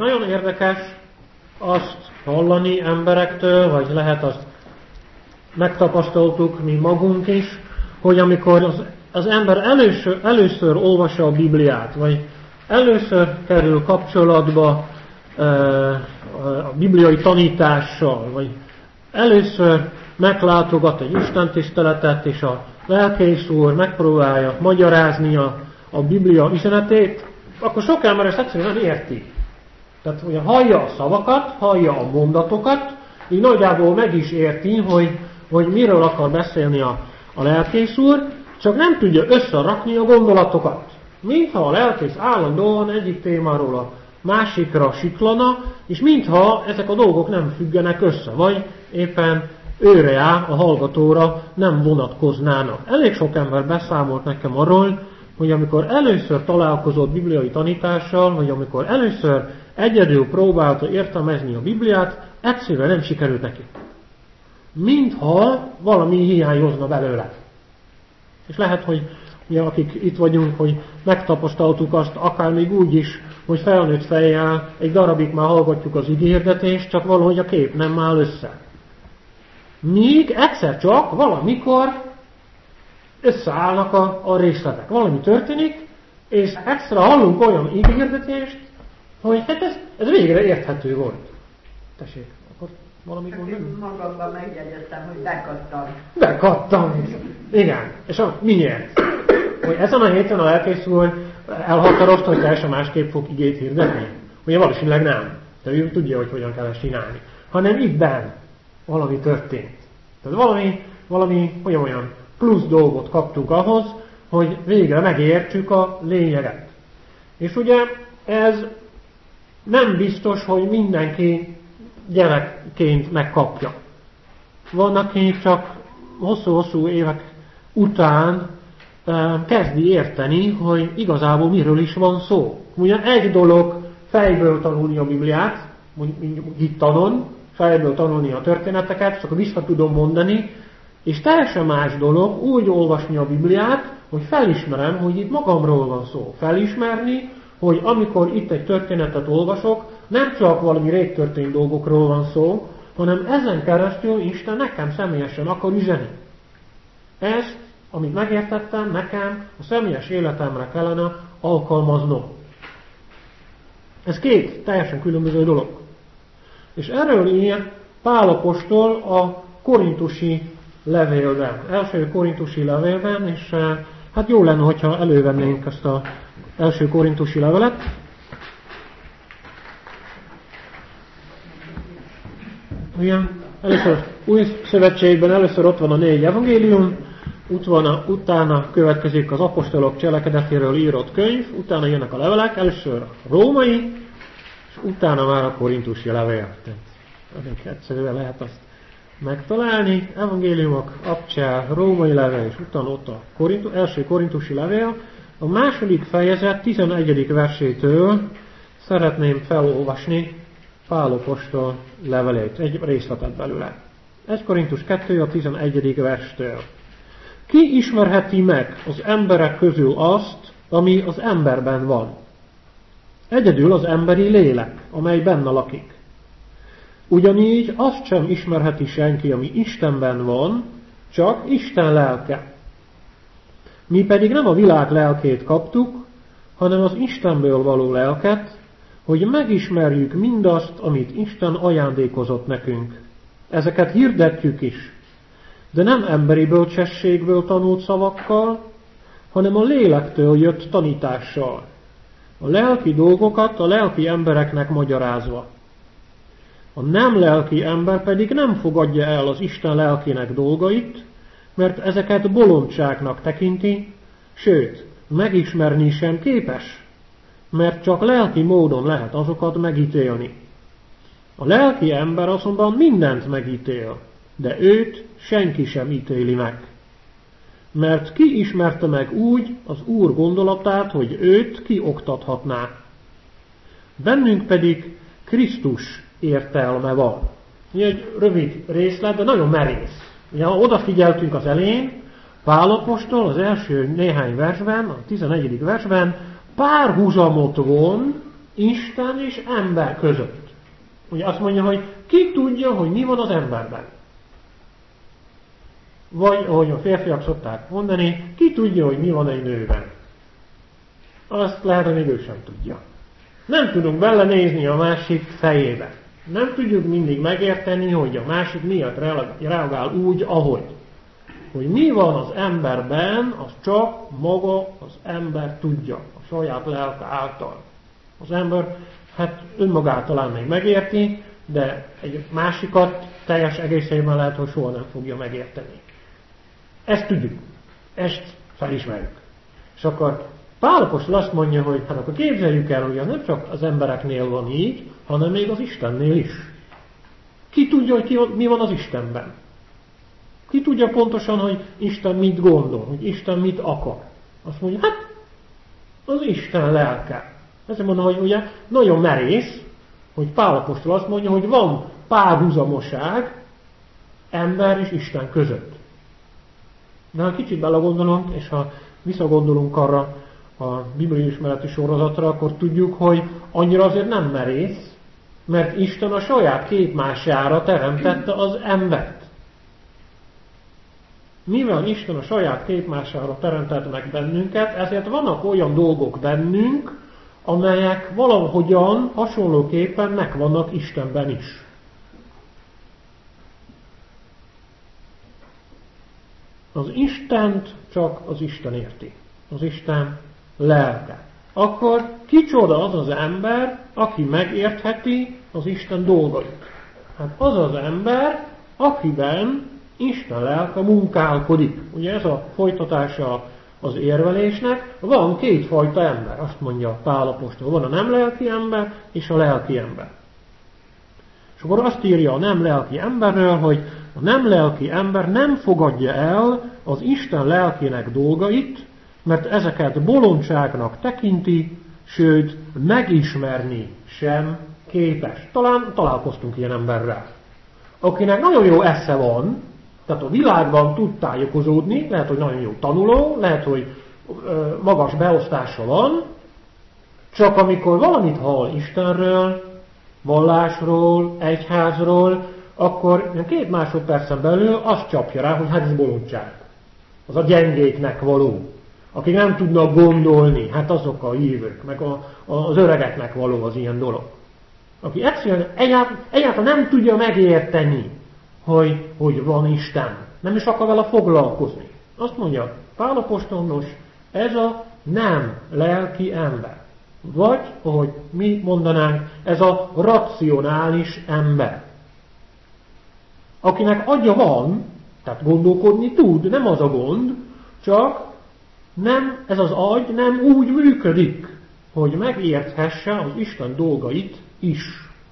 nagyon érdekes azt hallani emberektől, vagy lehet azt megtapasztaltuk mi magunk is, hogy amikor az ember először olvassa a Bibliát, vagy először kerül kapcsolatba a bibliai tanítással, vagy először meglátogat egy istentiszteletet, és a lelkész úr megpróbálja magyarázni a Biblia üzenetét, akkor sok ember ezt egyszerűen nem érti. Tehát ugye hallja a szavakat, hallja a mondatokat, így nagyjából meg is érti, hogy miről akar beszélni a lelkész úr, csak nem tudja összerakni a gondolatokat. Mintha a lelkész állandóan egyik témáról a másikra siklana, és mintha ezek a dolgok nem függenek össze, vagy éppen őre jár, a hallgatóra nem vonatkoznának. Elég sok ember beszámolt nekem arról, hogy amikor először találkozott bibliai tanítással, vagy amikor először egyedül próbálta értelmezni a Bibliát, egyszerűen nem sikerült neki. Mintha valami hiányozna belőle. És lehet, hogy ugye, akik itt vagyunk, hogy megtapasztaltuk azt, akár még úgy is, hogy felnőtt fejjel egy darabig már hallgatjuk az igéhirdetést, csak valahogy a kép nem áll össze. Míg egyszer csak valamikor összeállnak a részletek. Valami történik, és extra hallunk olyan igéhirdetést, hogy hát ez végre érthető volt. Tessék, akkor valamit mondani? Magamban megjegyeztem, hogy bekattam. Bekattam! Igen. És miért? Hogy ezen a héten a lelkész úr elhatározta, hogy teljesen másképp fog igét hirdetni? Ugye valószínűleg nem. De ő tudja, hogy hogyan kell ezt csinálni. Hanem ittben valami történt. Tehát valami olyan plusz dolgot kaptunk ahhoz, hogy végre megértsük a lényeget. És ugye ez nem biztos, hogy mindenki gyerekként megkapja. Van, aki csak hosszú-hosszú évek után kezdi érteni, hogy igazából miről is van szó. Ugye egy dolog fejből tanulni a Bibliát, mondjuk itt tanon, fejből tanulni a történeteket, csak vissza tudom mondani, és teljesen más dolog úgy olvasni a Bibliát, hogy felismerem, hogy itt magamról van szó. Felismerni, hogy amikor itt egy történetet olvasok, nem csak valami rég történt dolgokról van szó, hanem ezen keresztül Isten nekem személyesen akar üzenni. Ezt, amit megértettem, nekem a személyes életemre kellene alkalmaznom. Ez két teljesen különböző dolog. És erről ír Pál apostol a korintusi levélben, első korintusi levélben, és hát jó lenne, hogyha elővennénk ezt az első korintusi levelet. Igen, először új szövetségben először ott van a 4 evangélium, utána következik az apostolok cselekedetéről írott könyv, utána jönnek a levelek, először a római, és utána már a korintusi levél. Elég egyszerűen lehet azt megtalálni. Evangéliumok, abcsel, római levél, és utána ott a első korintusi levél. A második fejezet 11. versétől szeretném felolvasni Pál apostol levelét, egy részletet belőle. 1 Korintus 2 a 11. verstől. Ki ismerheti meg az emberek közül azt, ami az emberben van? Egyedül az emberi lélek, amely benne lakik. Ugyanígy azt sem ismerheti senki, ami Istenben van, csak Isten lelke. Mi pedig nem a világ lelkét kaptuk, hanem az Istenből való lelket, hogy megismerjük mindazt, amit Isten ajándékozott nekünk. Ezeket hirdetjük is, de nem emberi bölcsességből tanult szavakkal, hanem a lélektől jött tanítással. A lelki dolgokat a lelki embereknek magyarázva. A nem lelki ember pedig nem fogadja el az Isten lelkének dolgait, mert ezeket bolondságnak tekinti, sőt, megismerni sem képes, mert csak lelki módon lehet azokat megítélni. A lelki ember azonban mindent megítél, de őt senki sem ítéli meg. Mert ki ismerte meg úgy az Úr gondolatát, hogy őt kioktathatná. Bennünk pedig Krisztus értelme van. Egy rövid részlet, de nagyon merész. Ugye, ha odafigyeltünk az elején, Pál apostol az első néhány versben, a 11. versben párhuzamot von Isten és ember között. Ugye azt mondja, hogy ki tudja, hogy mi van az emberben. Vagy, ahogy a férfiak szokták mondani, ki tudja, hogy mi van egy nőben. Azt lehet, hogy még ő sem tudja. Nem tudunk belenézni a másik fejébe. Nem tudjuk mindig megérteni, hogy a másik miatt reagál úgy, ahogy. Hogy mi van az emberben, az csak maga az ember tudja, a saját lelke által. Az ember, hát önmagát talán még megérti, de egy másikat teljes egészében lehet, hogy soha nem fogja megérteni. Ezt tudjuk, ezt felismerjük. És akkor Pál apostol azt mondja, hogy hát akkor képzeljük el, hogy nem csak az embereknél van így, hanem még az Istennél is. Ki tudja, hogy mi van az Istenben? Ki tudja pontosan, hogy Isten mit gondol, hogy Isten mit akar? Azt mondja, hát az Isten lelke. Ezért mondom, hogy ugye nagyon merész, hogy Pál apostol azt mondja, hogy van párhuzamoság ember és Isten között. De ha kicsit belegondolunk, és ha visszagondolunk arra a bibliai ismereti sorozatra, akkor tudjuk, hogy annyira azért nem merész, mert Isten a saját képmására teremtette az embert. Mivel Isten a saját képmására teremtett meg bennünket, ezért vannak olyan dolgok bennünk, amelyek valahogyan hasonlóképpen megvannak Istenben is. Az Istent csak az Isten érti. Az Isten lelke. Akkor kicsoda az az ember, aki megértheti az Isten dolgait? Hát az az ember, akiben Isten lelke munkálkodik. Ugye ez a folytatása az érvelésnek. Van kétfajta ember, azt mondja Pál apostol. Van a nem lelki ember és a lelki ember. És akkor azt írja a nem lelki emberről, hogy a nem lelki ember nem fogadja el az Isten lelkének dolgait, mert ezeket bolondságnak tekinti, sőt, megismerni sem képes. Talán találkoztunk ilyen emberrel, akinek nagyon jó esze van, tehát a világban tud tájékozódni, lehet, hogy nagyon jó tanuló, lehet, hogy magas beosztása van, csak amikor valamit hall Istenről, vallásról, egyházról, akkor 2 másodpercen belül azt csapja rá, hogy hát ez bolondság. Az a gyengéknek való. Akik nem tudnak gondolni, hát azok a hívők, meg az öregeknek való az ilyen dolog. Aki egyszerűen egyáltalán nem tudja megérteni, hogy van Isten. Nem is akar vele foglalkozni. Azt mondja Pál apostol, ez a nem lelki ember. Vagy, ahogy mi mondanánk, ez a racionális ember. Akinek agya van, tehát gondolkodni tud, nem az a gond, csak nem, ez az agy nem úgy működik, hogy megérthesse az Isten dolgait is.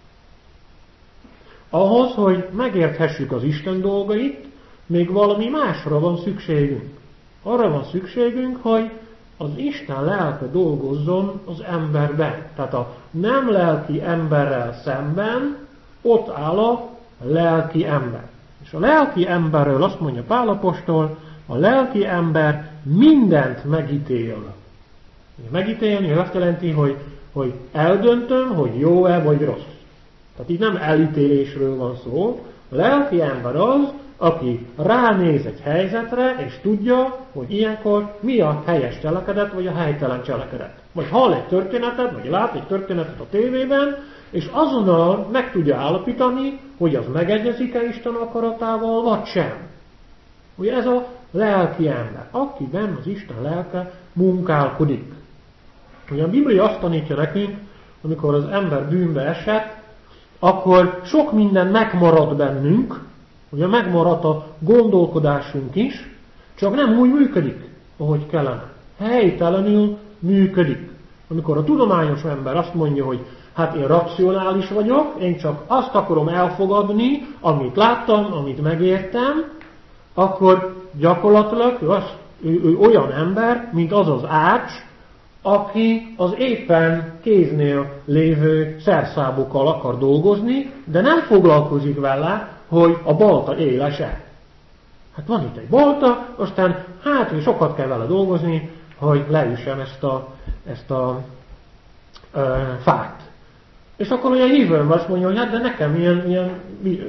Ahhoz, hogy megérthessük az Isten dolgait, még valami másra van szükségünk. Arra van szükségünk, hogy az Isten lelke dolgozzon az emberben. Tehát a nem lelki emberrel szemben ott áll a lelki ember. És a lelki emberről azt mondja Pál apostol, a lelki ember mindent megítél. Megítélni azt jelenti, hogy eldöntöm, hogy jó-e vagy rossz. Tehát itt nem elítélésről van szó. A lelki ember az, aki ránéz egy helyzetre, és tudja, hogy ilyenkor mi a helyes cselekedet, vagy a helytelen cselekedet. Vagy hall egy történetet, vagy lát egy történetet a tévében, és azonnal meg tudja állapítani, hogy az megegyezik-e Isten akaratával, vagy sem. Ugye ez a lelki ember, akiben az Isten lelke munkálkodik. Ugye a Biblia azt tanítja nekünk, amikor az ember bűnbe esett, akkor sok minden megmarad bennünk, ugye megmaradt a gondolkodásunk is, csak nem úgy működik, ahogy kellene. Helytelenül működik. Amikor a tudományos ember azt mondja, hogy hát én racionális vagyok, én csak azt akarom elfogadni, amit láttam, amit megértem, akkor gyakorlatilag ő olyan ember, mint az az ács, aki az éppen kéznél lévő szerszámokkal akar dolgozni, de nem foglalkozik vele, hogy a balta éles-e. Hát van itt egy balta, aztán hát sokat kell vele dolgozni, hogy leüssem ezt a fát. És akkor olyan hívőn azt mondja, hogy hát de nekem ilyen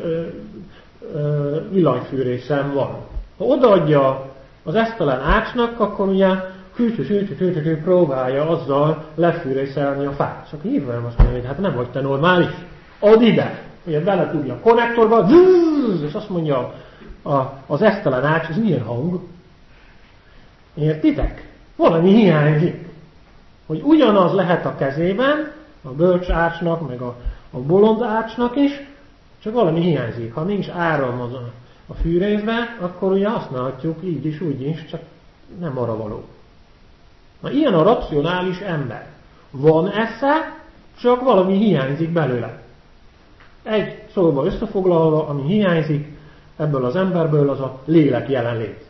villanyfűrészem van. Ha odaadja az esztelen ácsnak, akkor ugye próbálja azzal lefűrészelni a fát. És akkor hívőn azt mondja, hogy hát nem vagy te normális. Add ide! Ugye bele tudja a konnektorba, és azt mondja az esztelen ács, ez milyen hang? Értitek? Valami hiányzik. Hogy ugyanaz lehet a kezében, a bölcs ácsnak, meg a bolond ácsnak is, csak valami hiányzik. Ha nincs áram a fűrészbe, akkor ugye használhatjuk így is, úgy is, csak nem arra való. Na ilyen a racionális ember. Van esze, csak valami hiányzik belőle. Egy szóba összefoglalva, ami hiányzik ebből az emberből, az a lélek jelenlét.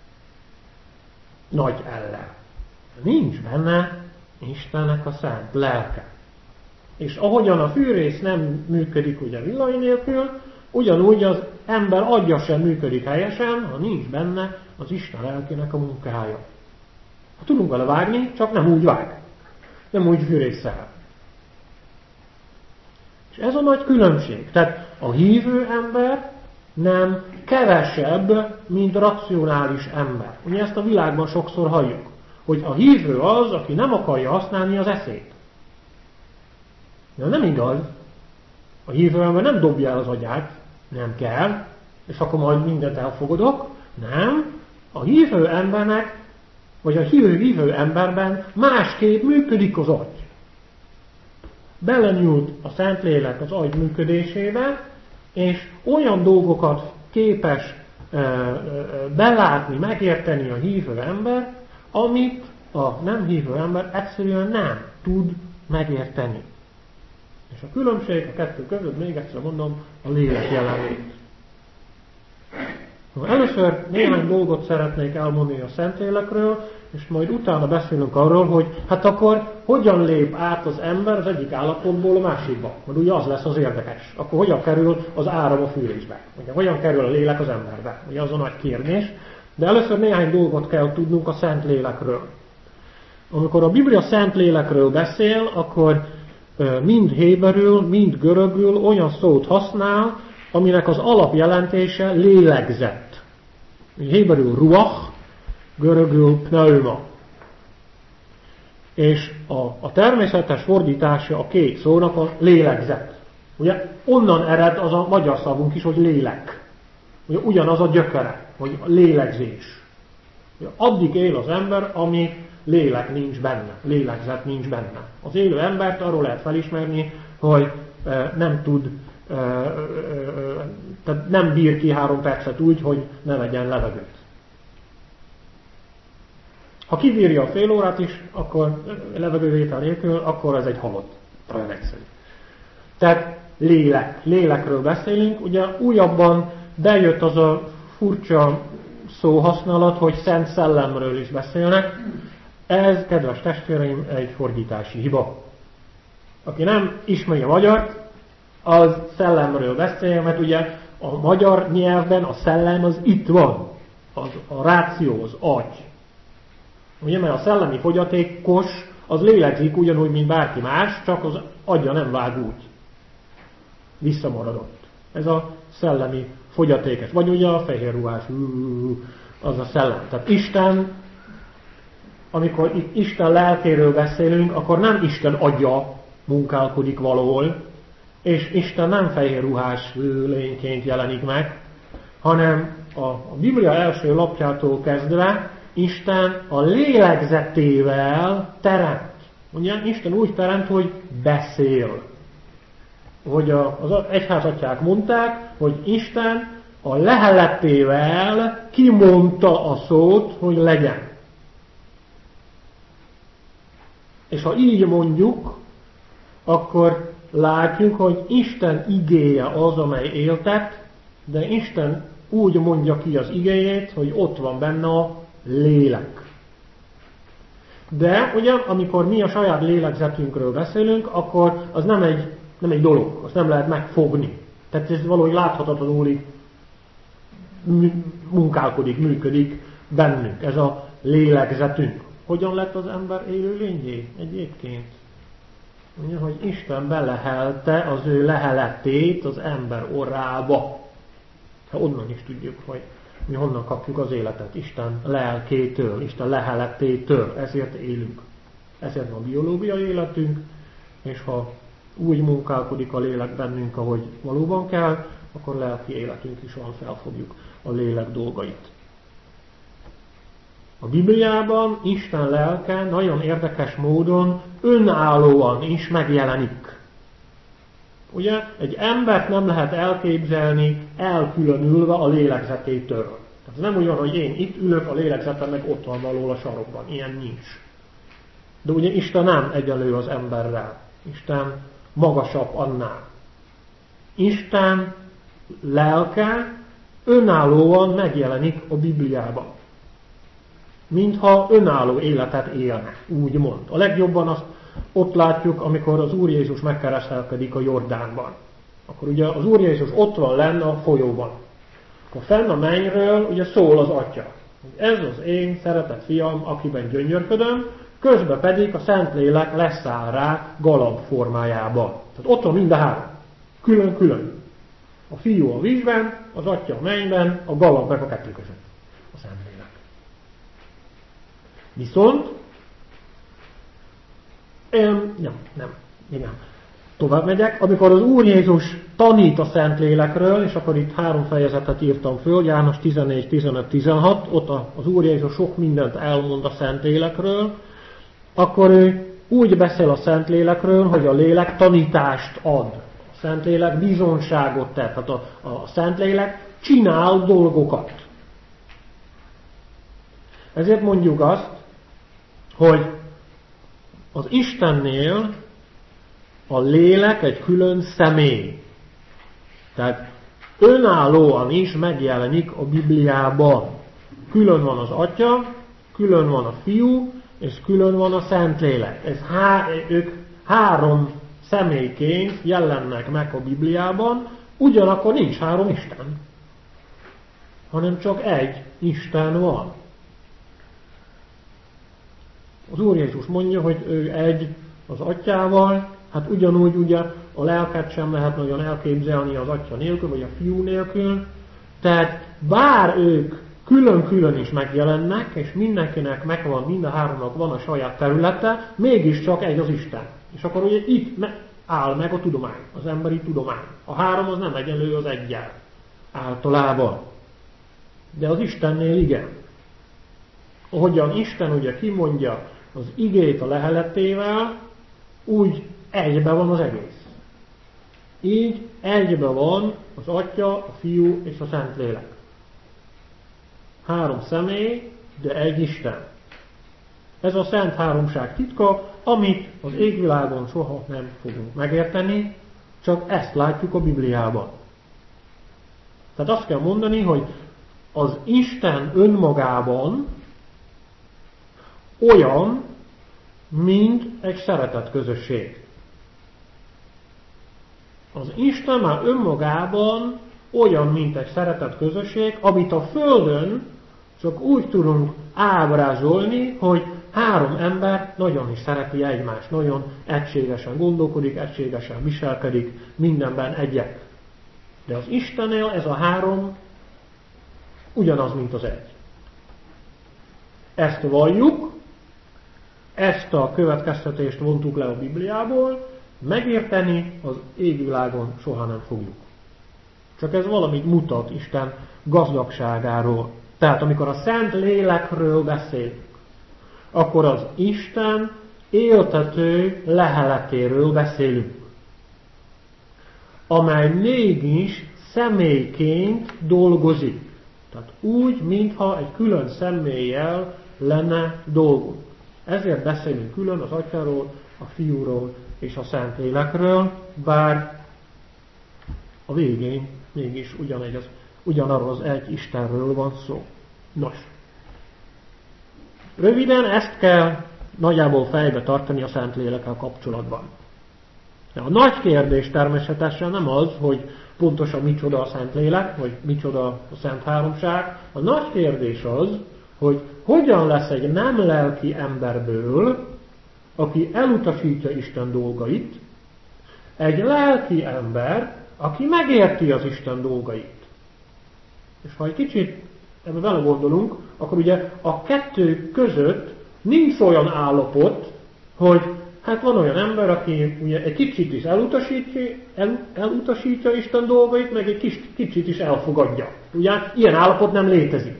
Nagy ellen. Nincs benne Istennek a szent lelke. És ahogyan a fűrész nem működik ugye villany nélkül, ugyanúgy az ember agya sem működik helyesen, ha nincs benne az Isten lelkének a munkája. Ha tudunk vele vágni, csak nem úgy vág. Nem úgy fűrészel. És ez a nagy különbség. Tehát a hívő ember nem kevesebb, mint racionális ember. Ugye ezt a világban sokszor halljuk, hogy a hívő az, aki nem akarja használni az eszét. De nem igaz. A hívő ember nem dobja el az agyát, nem kell, és akkor majd mindent elfogadok. Nem. A hívő embernek, vagy a hívő emberben másképp működik az agy. Belenyúlt a Szentlélek az agy működésébe, és olyan dolgokat képes belátni, megérteni a hívő ember, amit a nem hívő ember egyszerűen nem tud megérteni. És a különbség a kettő között, még egyszer mondom, a lélek jelenlét. Először néhány dolgot szeretnék elmondani a Szentlélekről, és majd utána beszélünk arról, hogy hát akkor hogyan lép át az ember az egyik állapotból a másikba. Mert ugye az lesz az érdekes. Akkor hogyan kerül az áram a fűrésbe? Ugye, hogyan kerül a lélek az emberbe? Ugye az a nagy kérdés. De először néhány dolgot kell tudnunk a Szentlélekről. Amikor a Biblia Szentlélekről beszél, akkor mind héberül, mind görögül olyan szót használ, aminek az alapjelentése lélegzet. Héberül ruach, görögül pneuma. És a természetes fordítása a két szónak a lélegzet. Ugye onnan ered az a magyar szavunk is, hogy lélek. Ugye ugyanaz a gyökere, hogy a lélegzés. Ugye addig él az ember, ami lélek nincs benne, lélegzet nincs benne. Az élő embert arról lehet felismerni, hogy nem tud, tehát nem bír ki 3 percet úgy, hogy ne vegyen levegőt. Ha kibírja a fél órát is, akkor levegővétel nélkül, akkor ez egy halott. Nagyon egyszerű. Tehát lélekről beszélünk. Ugye újabban bejött az a furcsa szóhasználat, hogy Szent Szellemről is beszélnek. Ez, kedves testvéreim, egy fordítási hiba. Aki nem ismeri a magyart, az szellemről beszél, mert ugye a magyar nyelvben a szellem az itt van. A ráció, az agy. Ugye, mert a szellemi fogyatékos az lélegzik ugyanúgy, mint bárki más, csak az agya nem vág úgy. Visszamaradott. Ez a szellemi fogyatékos. Vagy ugye a fehér ruhás, az a szellem. Tehát Isten, amikor itt Isten lelkéről beszélünk, akkor nem Isten agya munkálkodik valahol, és Isten nem fehér ruhás lényként jelenik meg, hanem a Biblia első lapjától kezdve Isten a lélegzetével teremt. Ugye Isten úgy teremt, hogy beszél. Hogy az egyházatják mondták, hogy Isten a lehelettével kimondta a szót, hogy legyen. És ha így mondjuk, akkor látjuk, hogy Isten igéje az, amely éltet, de Isten úgy mondja ki az igéjét, hogy ott van benne a lélek. De ugye, amikor mi a saját lélegzetünkről beszélünk, akkor az nem egy dolog, azt nem lehet megfogni. Tehát ez valahogy láthatatlanul munkálkodik, működik bennünk, ez a lélegzetünk. Hogyan lett az ember élő lényé egyébként? Mondja, hogy Isten belehelte az ő leheletét az ember orrába. Hát onnan is tudjuk, hogy mi honnan kapjuk az életet. Isten lelkétől, Isten leheletétől. Ezért élünk. Ezért van a biológiai életünk, és ha úgy munkálkodik a lélek bennünk, ahogy valóban kell, akkor lelki életünk is van, felfogjuk a lélek dolgait. A Bibliában Isten lelke nagyon érdekes módon önállóan is megjelenik. Ugye, egy embert nem lehet elképzelni elkülönülve a lélegzetétől. Tehát nem úgy van, hogy én itt ülök, a lélegzetem meg ott van valahol a sarokban. Ilyen nincs. De ugye Isten nem egyenlő az emberrel. Isten magasabb annál. Isten lelke önállóan megjelenik a Bibliában. Mintha önálló életet élne, úgymond. A legjobban azt ott látjuk, amikor az Úr Jézus megkeresztelkedik a Jordánban. Akkor ugye az Úr Jézus ott van lenne a folyóban. Akkor fenn a mennyről ugye szól az Atya. Ez az én szeretett fiam, akiben gyönyörködöm, közben pedig a Szentlélek leszáll rá galamb formájában. Tehát ott van mind a három. Külön-külön. A fiú a vízben, az Atya a mennyben, a galamb meg a kettő között. A Szentlélek. Viszont, nem. Tovább megyek. Amikor az Úr Jézus tanít a Szentlélekről, és akkor itt 3 fejezetet írtam föl, János 14, 15, 16, ott az Úr Jézus sok mindent elmond a Szentlélekről, akkor ő úgy beszél a Szentlélekről, hogy a lélek tanítást ad. A Szentlélek bizonságot tett. Tehát a Szentlélek csinál dolgokat. Ezért mondjuk azt, hogy az Istennél a lélek egy külön személy. Tehát önállóan is megjelenik a Bibliában. Külön van az Atya, külön van a Fiú, és külön van a Szentlélek. Ők 3 személyként jelennek meg a Bibliában, ugyanakkor nincs 3 Isten, hanem csak egy Isten van. Az Úr Jézus mondja, hogy ő egy az Atyával, hát ugyanúgy ugye a lelket sem lehet nagyon elképzelni az Atya nélkül, vagy a Fiú nélkül. Tehát bár ők külön-külön is megjelennek, és mindenkinek megvan, mind a 3-nak van a saját területe, mégiscsak egy az Isten. És akkor ugye itt áll meg a tudomány, az emberi tudomány. A 3 az nem egyenlő az 1-jel általában. De az Istennél igen. Ahogyan Isten ugye kimondja az igét a leheletével, úgy egybe van az egész. Így egybe van az Atya, a Fiú és a Szentlélek. 3 személy, de egy Isten. Ez a Szent Háromság titka, amit az égvilágon soha nem fogunk megérteni, csak ezt látjuk a Bibliában. Tehát azt kell mondani, hogy az Isten önmagában olyan, mint egy szeretett közösség. Az Isten már önmagában olyan, mint egy szeretett közösség, amit a Földön csak úgy tudunk ábrázolni, hogy 3 ember nagyon is szereti egymást, nagyon egységesen gondolkodik, egységesen viselkedik, mindenben egyek. De az Istennél ez a 3 ugyanaz, mint az egy. Ezt valljuk, ezt a következtetést vontuk le a Bibliából, megérteni az égvilágon soha nem fogjuk. Csak ez valamit mutat Isten gazdagságáról. Tehát amikor a Szent Lélekről beszélünk, akkor az Isten éltető leheletéről beszélünk, amely mégis személyként dolgozik. Tehát úgy, mintha egy külön személlyel lenne dolgunk. Ezért beszélünk külön az Atyáról, a Fiúról és a Szentlélekről, bár a végén mégis ugyanarról az egy Istenről van szó. Nos, röviden ezt kell nagyjából fejbe tartani a Szentlélekkel kapcsolatban. De a nagy kérdés természetesen nem az, hogy pontosan micsoda a Szentlélek, vagy micsoda a Szent Háromság. A nagy kérdés az, hogy hogyan lesz egy nem lelki emberből, aki elutasítja Isten dolgait, egy lelki ember, aki megérti az Isten dolgait. És ha egy kicsit ebbe belegondolunk, akkor ugye a kettő között nincs olyan állapot, hogy hát van olyan ember, aki ugye egy kicsit is elutasítja Isten dolgait, meg egy kicsit is elfogadja. Ugye ilyen állapot nem létezik.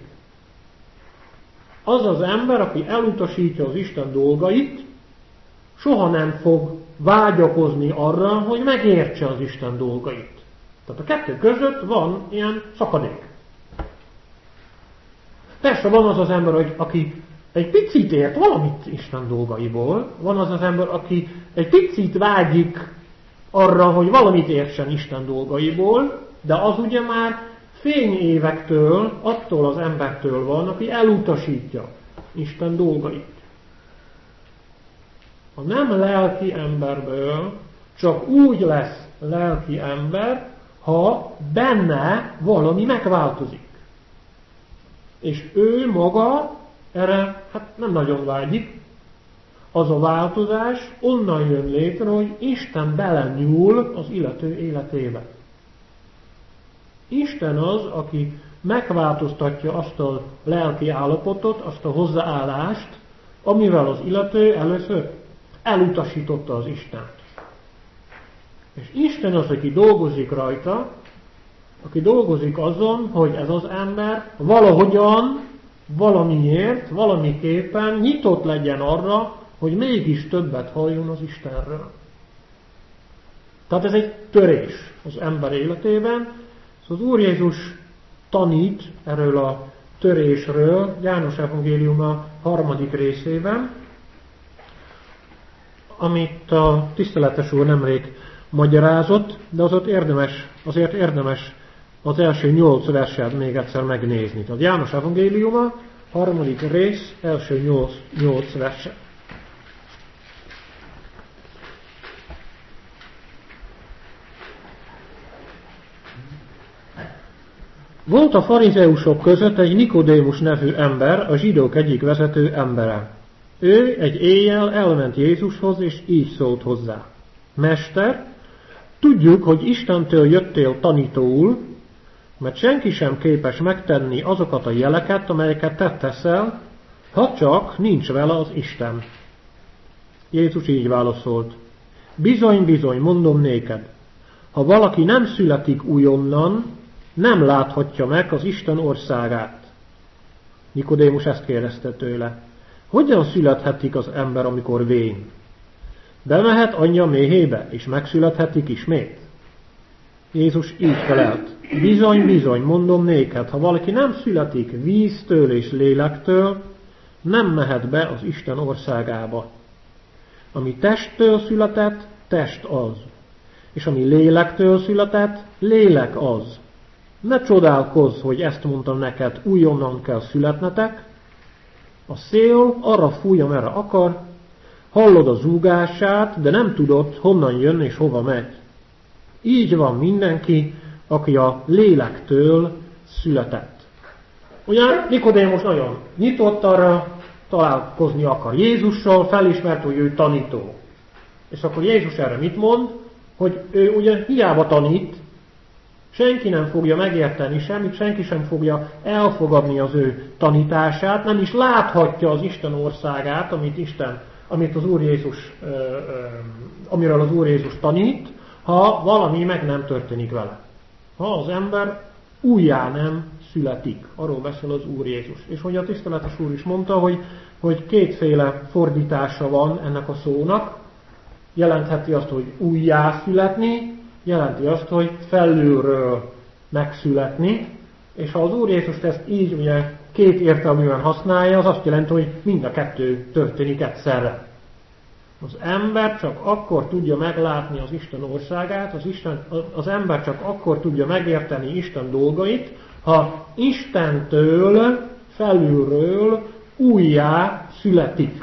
Az az ember, aki elutasítja az Isten dolgait, soha nem fog vágyakozni arra, hogy megértse az Isten dolgait. Tehát a kettő között van ilyen szakadék. Persze van az az ember, aki egy picit ért valamit Isten dolgaiból, van az az ember, aki egy picit vágyik arra, hogy valamit értsen Isten dolgaiból, de az ugye már fényévektől, attól az embertől van, aki elutasítja Isten dolgait. A nem lelki emberből csak úgy lesz lelki ember, ha benne valami megváltozik. És ő maga erre hát nem nagyon vágyik. Az a változás onnan jön létre, hogy Isten belenyúl az illető életébe. Isten az, aki megváltoztatja azt a lelki állapotot, azt a hozzáállást, amivel az illető először elutasította az Istent. És Isten az, aki dolgozik rajta, aki dolgozik azon, hogy ez az ember valahogyan, valamiért, valamiképpen nyitott legyen arra, hogy mégis többet halljon az Istenről. Tehát ez egy törés az ember életében. Szóval az Úr Jézus tanít erről a törésről János evangélium a 3. részében, amit a tiszteletes úr nemrég magyarázott, de azért érdemes az első 8 verset még egyszer megnézni. Tehát János evangéliuma, 3. rész, első 8 verset. Volt a farizeusok között egy Nikodémus nevű ember, a zsidók egyik vezető embere. Ő egy éjjel elment Jézushoz, és így szólt hozzá. Mester, tudjuk, hogy Istentől jöttél tanítóul, mert senki sem képes megtenni azokat a jeleket, amelyeket te teszel, ha csak nincs vele az Isten. Jézus így válaszolt. Bizony, bizony, mondom néked, ha valaki nem születik újonnan, nem láthatja meg az Isten országát. Nikodémus ezt kérdezte tőle. Hogyan születhetik az ember, amikor vén? Bemehet anyja méhébe, és megszülethetik ismét? Jézus így felelt. Bizony, bizony, mondom néked, ha valaki nem születik víztől és lélektől, nem mehet be az Isten országába. Ami testtől született, test az. És ami lélektől született, lélek az. Ne csodálkozz, hogy ezt mondtam neked, újonnan kell születnetek. A szél arra fúj, amerre akar, hallod a zúgását, de nem tudod, honnan jön és hova megy. Így van mindenki, aki a lélektől született. Ugye Nikodémus nagyon nyitott arra, találkozni akar Jézussal, felismert, hogy ő tanító. És akkor Jézus erre mit mond? Hogy ő ugye hiába tanít, senki nem fogja megérteni semmit, senki sem fogja elfogadni az ő tanítását, nem is láthatja az Isten országát, amit az Úr Jézus, amiről az Úr Jézus tanít, ha valami meg nem történik vele. Ha az ember újjá nem születik. Arról beszél az Úr Jézus. És hogy a tiszteletes úr is mondta, hogy kétféle fordítása van ennek a szónak. Jelentheti azt, hogy újjá születni, jelenti azt, hogy felülről megszületni, és ha az Úr Jézus ezt így ugye két értelműen használja, az azt jelenti, hogy mind a kettő történik egyszerre. Az ember csak akkor tudja meglátni az Isten országát, az ember csak akkor tudja megérteni Isten dolgait, ha Istentől, felülről újjá születik.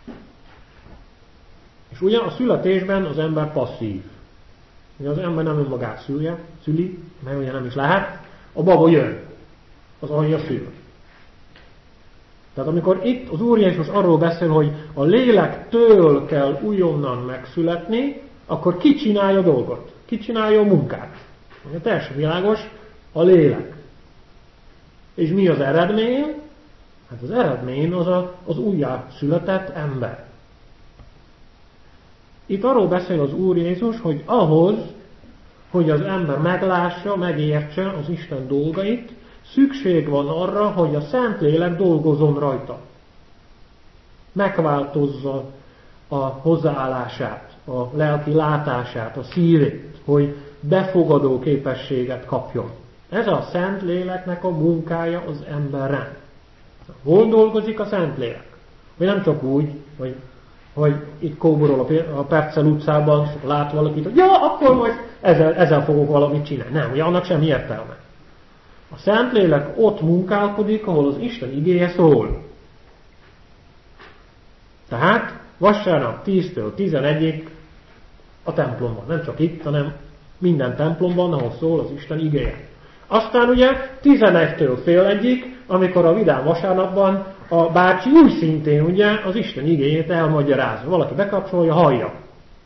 És ugye a születésben az ember passzív. Ugye az ember nem önmagát szüli, mert ugye nem is lehet, a baba jön, az anyja szül. Tehát amikor itt az Úr Jézus arról beszél, hogy a lélektől kell újonnan megszületni, akkor ki csinálja a dolgot? Ki csinálja a munkát? Ugye teljesen világos, a lélek. És mi az eredmény? Hát az eredmény az újjászületett ember. Itt arról beszél az Úr Jézus, hogy ahhoz, hogy az ember meglássa, megértse az Isten dolgait, szükség van arra, hogy a Szentlélek dolgozzon rajta. Megváltozza a hozzáállását, a lelki látását, a szívét, hogy befogadó képességet kapjon. Ez a Szentléleknek a munkája az emberren. Hol dolgozik a Szentlélek? Hogy nem csak úgy, hogy itt kóborol a Perccel utcában, lát valakit, hogy ja, akkor majd ezzel fogok valamit csinálni. Nem, ugye annak semmi értelme. A Szentlélek ott munkálkodik, ahol az Isten igéje szól. Tehát vasárnap 10-től 11-ig a templomban. Nem csak itt, hanem minden templomban, ahol szól az Isten igéje. Aztán ugye 11-től fél egyig, amikor a vidám vasárnapban a bácsi úgy szintén ugye az Isten igéjét elmagyarázza. Valaki bekapcsolja, hallja.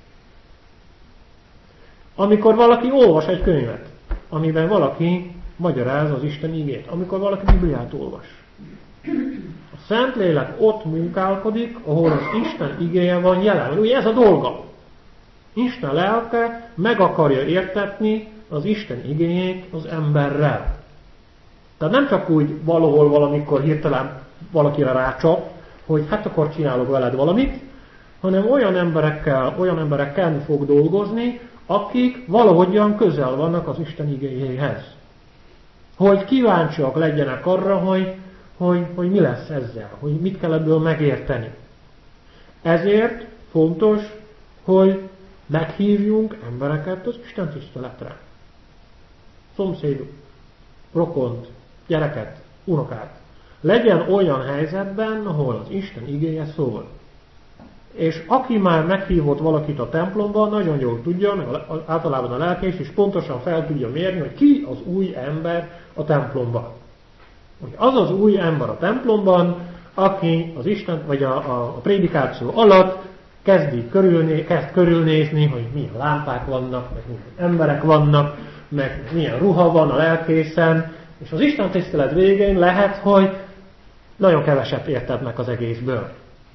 Amikor valaki olvas egy könyvet, amiben valaki magyaráz az Isten igét, amikor valaki Bibliát olvas. A Szentlélek ott munkálkodik, ahol az Isten igéje van jelen. Ugye ez a dolga. Isten lelke meg akarja értetni az Isten igéjét az emberrel. Tehát nem csak úgy valahol valamikor hirtelen valakire rácsap, hogy hát akkor csinálok veled valamit, hanem olyan emberekkel fog dolgozni, akik valahogyan közel vannak az Isten igéjéhez. Hogy kíváncsiak legyenek arra, hogy mi lesz ezzel, hogy mit kell ebből megérteni. Ezért fontos, hogy meghívjunk embereket az Isten tiszteletre. Szomszédot, rokont, gyereket, unokát. Legyen olyan helyzetben, ahol az Isten igéje szól. És aki már meghívott valakit a templomban, nagyon jól tudja, meg általában a lelkész is pontosan fel tudja mérni, hogy ki az új ember a templomban. Az az új ember a templomban, aki az Isten, vagy a prédikáció alatt kezd körülnézni, hogy milyen lámpák vannak, meg milyen emberek vannak, meg milyen ruha van a lelkészen, és az Isten tisztelet végén lehet, hogy nagyon keveset értednek az egészből.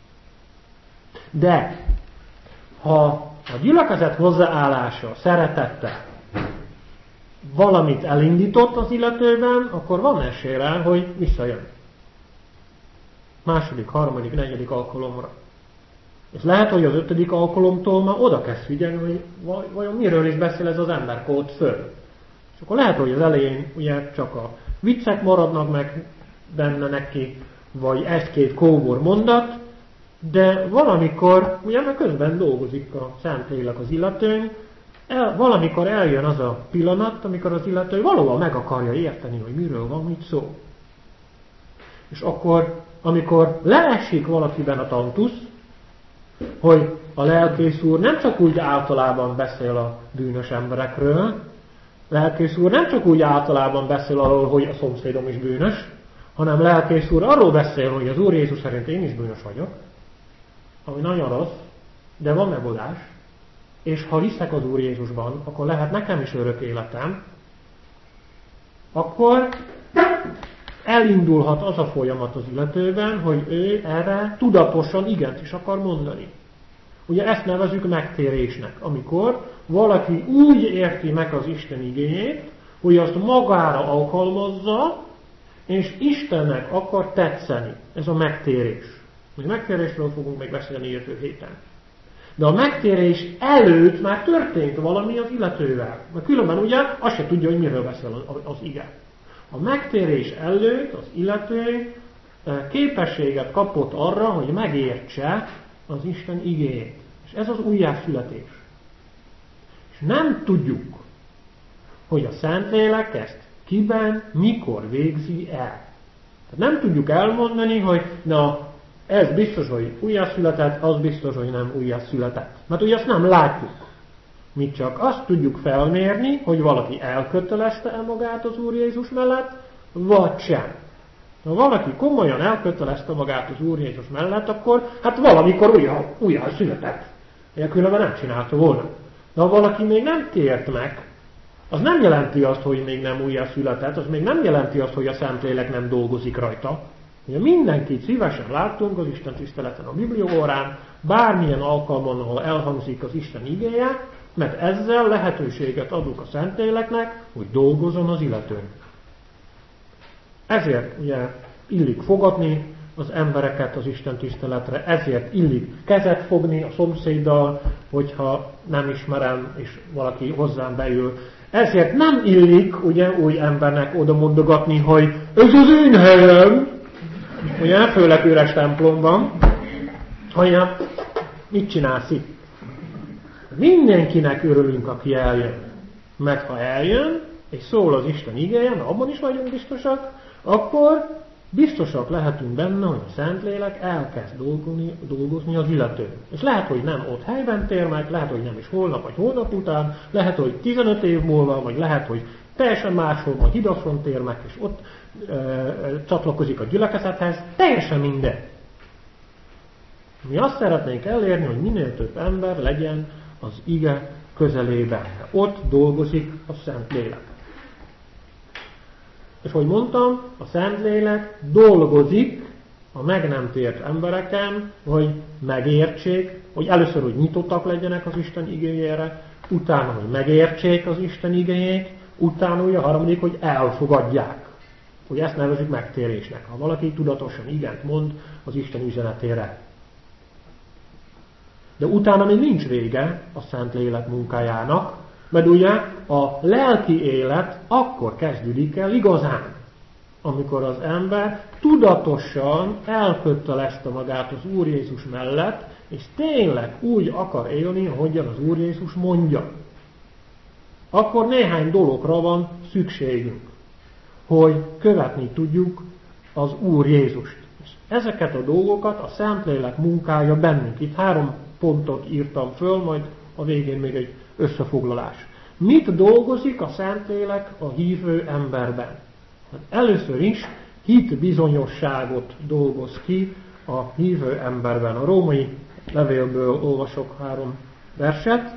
De ha a gyülekezet hozzáállása, szeretettel valamit elindított az illetőben, akkor van esély rá, hogy visszajön. Második, harmadik, negyedik alkalomra. És lehet, hogy az 5. alkalomtól már oda kezd figyelni, hogy vajon miről is beszél ez az ember ott föl. És akkor lehet, hogy az elején ugye csak a viccek maradnak meg benne neki, vagy egy-két kóbor mondat, de valamikor, ugye mert közben dolgozik a Szentlélek az illetőn, valamikor eljön az a pillanat, amikor az illető valóban meg akarja érteni, hogy miről van itt szó. És akkor, amikor leesik valakiben a tantusz, hogy a lelkész úr nem csak úgy általában beszél a bűnös emberekről, lelkész úr nem csak úgy általában beszél arról, hogy a szomszédom is bűnös, hanem lelkész úr arról beszél, hogy az Úr Jézus szerint én is bűnös vagyok, ami nagyon rossz, de van megoldás, és ha hiszek az Úr Jézusban, akkor lehet nekem is örök életem, akkor elindulhat az a folyamat az illetőben, hogy ő erre tudatosan igent is akar mondani. Ugye ezt nevezzük megtérésnek, amikor valaki úgy érti meg az Isten igéjét, hogy azt magára alkalmazza, és Istennek akar tetszeni. Ez a megtérés. A megtérésről fogunk még beszélni jövő héten. De a megtérés előtt már történt valami az illetővel. Mert különben ugye azt se tudja, hogy miről beszél az ige. A megtérés előtt az illető képességet kapott arra, hogy megértse az Isten igéjét. És ez az újjászületés. És nem tudjuk, hogy a Szentlélek ezt kiben, mikor végzi el. Tehát nem tudjuk elmondani, hogy na, ez biztos, hogy újjászületett, az biztos, hogy nem újjászületett. Mert ugye azt nem látjuk. Mi csak azt tudjuk felmérni, hogy valaki elkötelezte-e magát az Úr Jézus mellett, vagy sem. Ha valaki komolyan elkötelezte magát az Úr Jézus mellett, akkor hát valamikor újjá született. Különben nem csinálta volna. De ha valaki még nem tért meg, az nem jelenti azt, hogy még nem újjá született, az még nem jelenti azt, hogy a Szentlélek nem dolgozik rajta. Ugye mindenkit szívesen láttunk az Isten tiszteleten a Bibliaórán, bármilyen alkalmon, ahol elhangzik az Isten igéje, mert ezzel lehetőséget adunk a Szentléleknek, hogy dolgozzon az illetőn. Ezért ugye illik fogadni az embereket az Isten tiszteletre, ezért illik kezet fogni a szomszéddal, hogyha nem ismerem, és valaki hozzám beül. Ezért nem illik ugye új embernek oda mondogatni, hogy ez az én helyem, ugye, főleg üres templomban, hogy mit csinálsz itt? Mindenkinek örülünk, aki eljön. Mert ha eljön, és szól az Isten igéje, mert abban is vagyunk biztosak, akkor biztosak lehetünk benne, hogy a Szentlélek elkezd dolgozni az illetőn. És lehet, hogy nem ott helyben tér meg, lehet, hogy nem is holnap vagy holnap után, lehet, hogy 15 év múlva, vagy lehet, hogy teljesen máshol, vagy Hidaszon tér meg, és ott csatlakozik a gyülekezethez, teljesen minden. Mi azt szeretnénk elérni, hogy minél több ember legyen az ige közelében. Ott dolgozik a Szentlélek. És hogy mondtam, a Szentlélek dolgozik a meg nem tért embereken, hogy megértsék, hogy először, hogy nyitottak legyenek az Isten igéjére, utána, hogy megértsék az Isten igéjét, utána ugye a harmadik, hogy elfogadják. Hogy ezt nevezzük megtérésnek. Ha valaki tudatosan igent mond az Isten üzenetére. De utána még nincs vége a Szentlélek munkájának, mert ugye a lelki élet akkor kezdődik el igazán, amikor az ember tudatosan elkötelezte magát az Úr Jézus mellett, és tényleg úgy akar élni, ahogyan az Úr Jézus mondja. Akkor néhány dologra van szükségünk, hogy követni tudjuk az Úr Jézust. És ezeket a dolgokat a Szentlélek munkája bennünk. Itt 3 pontot írtam föl, majd a végén még egy összefoglalás. Mit dolgozik a Szentlélek a hívő emberben? Hát először is hitbizonyosságot dolgoz ki a hívő emberben. A római levélből olvasok 3 verset.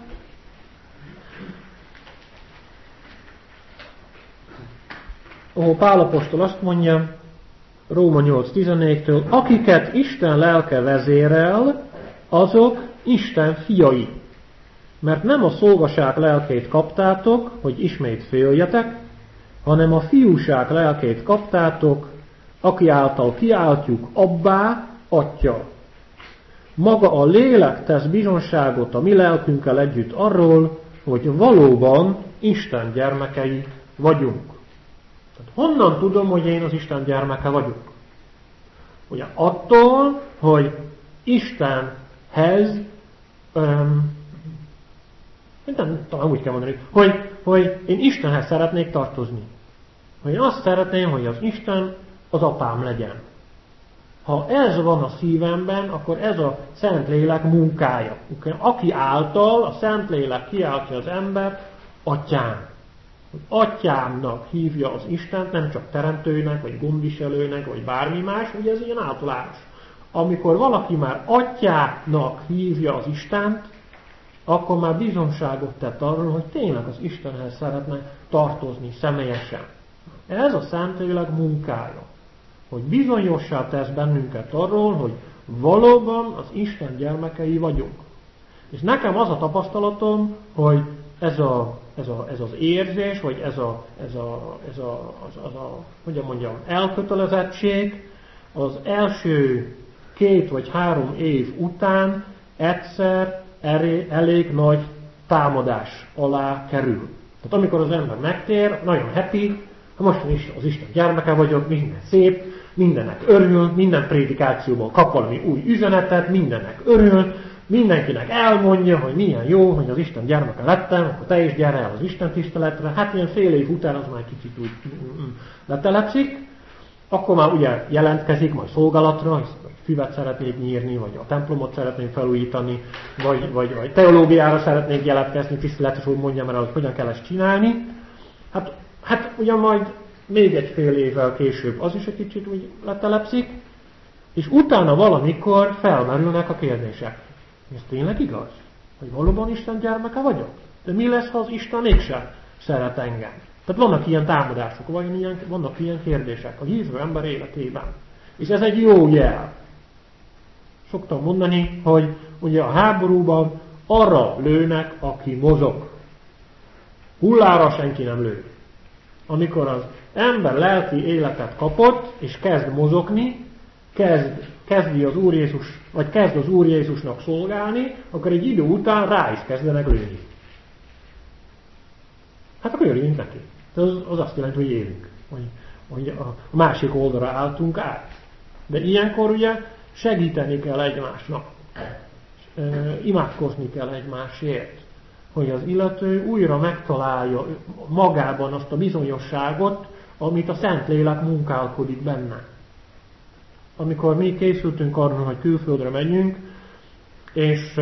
Ahol Pál apostol azt mondja, Róma 8.14-től, akiket Isten lelke vezérel, azok Isten fiai. Mert nem a szolgaság lelkét kaptátok, hogy ismét féljetek, hanem a fiúság lelkét kaptátok, aki által kiáltjuk abbá, atya. Maga a lélek tesz bizonságot a mi lelkünkkel együtt arról, hogy valóban Isten gyermekei vagyunk. Tehát honnan tudom, hogy én az Isten gyermeke vagyok? Ugye attól, hogy Istenhez, talán úgy kell mondani, hogy én Istenhez szeretnék tartozni. Hogy én azt szeretném, hogy az Isten az apám legyen. Ha ez van a szívemben, akkor ez a Szentlélek munkája. Aki által a Szentlélek kiáltja az embert, atyám. Atyámnak hívja az Istent, nem csak teremtőnek, vagy gondviselőnek, vagy bármi más, ugye ez ilyen általános. Amikor valaki már atyának hívja az Istent, akkor már bizonságot tett arról, hogy tényleg az Istenhez szeretne tartozni személyesen. Ez a Szentlélek munkája, hogy bizonyossá tesz bennünket arról, hogy valóban az Isten gyermekei vagyunk. És nekem az a tapasztalatom, hogy ez az érzés, vagy ez a hogyan mondjam, elkötelezettség az első 2 vagy 3 év után egyszer elég nagy támadás alá kerül. Tehát amikor az ember megtér, nagyon happy, most is az Isten gyermeke vagyok, minden szép, mindennek örül, minden prédikációból kap valami új üzenetet, mindennek örül, mindenkinek elmondja, hogy milyen jó, hogy az Isten gyermeke lettem, akkor te is gyere el az Isten tiszteletre. Hát ilyen fél év után az már kicsit úgy letelepszik, akkor már ugye jelentkezik majd szolgálatra, hogy füvet szeretnék nyírni, vagy a templomot szeretnék felújítani, vagy teológiára szeretnék jelentkezni, tiszteletes, hogy mondjam el, hogy hogyan kell ezt csinálni. Hát ugyan majd még egy fél évvel később az is egy kicsit úgy letelepszik, és utána valamikor felmerülnek a kérdések. Ez tényleg igaz? Hogy valóban Isten gyermeke vagyok? De mi lesz, ha az Isten mégsem szeret engem? Tehát vannak ilyen támadások, vannak ilyen kérdések a hívő ember életében. És ez egy jó jel. Szoktam mondani, hogy ugye a háborúban arra lőnek, aki mozog. Hullára senki nem lő. Amikor az ember lelki életet kapott, és kezd mozogni, kezd az Úr Jézusnak szolgálni, akkor egy idő után rá is kezdenek lőni. Hát akkor örüljünk neki. Az azt jelenti, hogy élünk. Hogy a másik oldalra álltunk át. De ilyenkor ugye segíteni kell egymásnak. Imádkozni kell egymásért. Hogy az illető újra megtalálja magában azt a bizonyosságot, amit a Szentlélek munkálkodik benne. Amikor mi készültünk arra, hogy külföldre menjünk, és